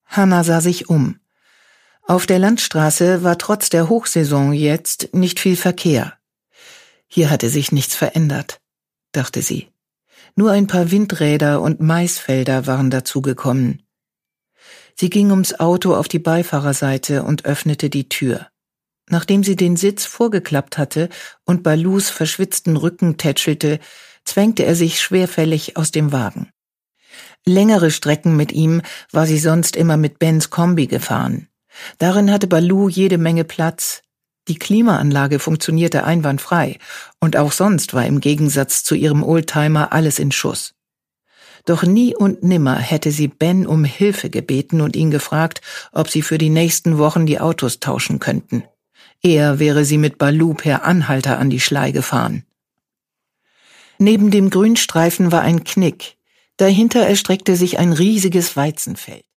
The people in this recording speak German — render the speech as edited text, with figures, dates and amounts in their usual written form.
Hannah sah sich um. Auf der Landstraße war trotz der Hochsaison jetzt nicht viel Verkehr. Hier hatte sich nichts verändert, dachte sie. Nur ein paar Windräder und Maisfelder waren dazugekommen. Sie ging ums Auto auf die Beifahrerseite und öffnete die Tür. Nachdem sie den Sitz vorgeklappt hatte und Balus verschwitzten Rücken tätschelte, zwängte er sich schwerfällig aus dem Wagen. Längere Strecken mit ihm war sie sonst immer mit Bens Kombi gefahren. Darin hatte Balu jede Menge Platz. Die Klimaanlage funktionierte einwandfrei und auch sonst war im Gegensatz zu ihrem Oldtimer alles in Schuss. Doch nie und nimmer hätte sie Ben um Hilfe gebeten und ihn gefragt, ob sie für die nächsten Wochen die Autos tauschen könnten. Eher wäre sie mit Balu per Anhalter an die Schlei gefahren. Neben dem Grünstreifen war ein Knick. Dahinter erstreckte sich ein riesiges Weizenfeld.